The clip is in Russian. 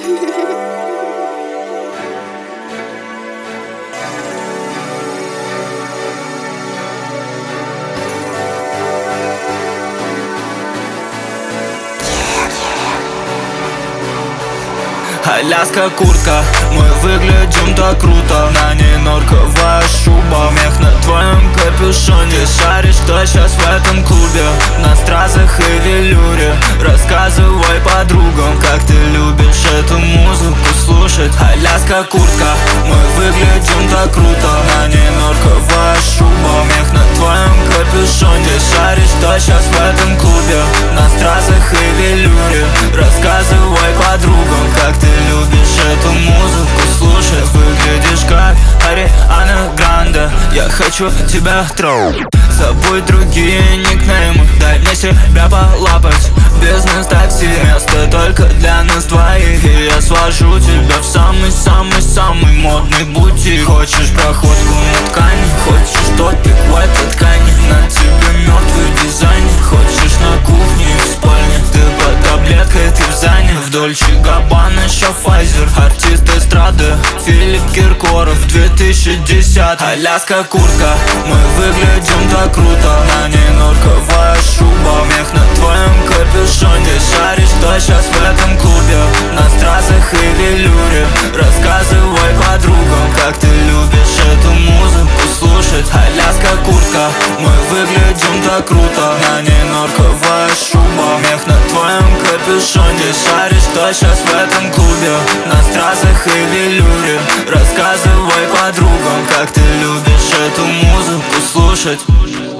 Аляска куртка, мы выглядим так круто. На ней норковая шуба, мех на твоем капюшоне. Ты шаришь, что сейчас в этом клубе, на стразах и велюре. Рассказывай подругам, как ты любишь эту музыку слушать. Аляска куртка, мы выглядим так круто. На ней норковая шуба, мех на твоем капюшоне. Ты шаришь, что сейчас в этом клубе, на стразах и велюре. Рассказывай подругам, как ты любишь эту музыку слушать. Выглядишь как Ариана Гранде, я хочу тебя трогать. Забудь другие никнеймы, дай мне себя полапать. Бизнес-такси, место только для нас двоих. И я свожу тебя в самый-самый-самый модный бутик. Хочешь проходку на ткани, хочешь топик в этой ткани. На тебе мертвый дизайнер, хочешь на кухне и в спальне. Ты под таблеткой, ты в зане. В Дольче Габбана еще Файзер. Артист эстрады Филипп Киркоров 2010. Аляска куртка, мы выглядим так круто. На ней норковая шуба, мех на твоем капюшоне. Шаришь, что сейчас в этом клубе, на стразах и велюре. Рассказывай подругам, как ты любишь эту музыку слушать. Аляска куртка, мы выглядим так круто. На ней норковая шуба, мех на твоем капюшоне. Шаришь, что сейчас в этом клубе, на стразах и велюре. Рассказывай подругам, как ты любишь эту музыку слушать.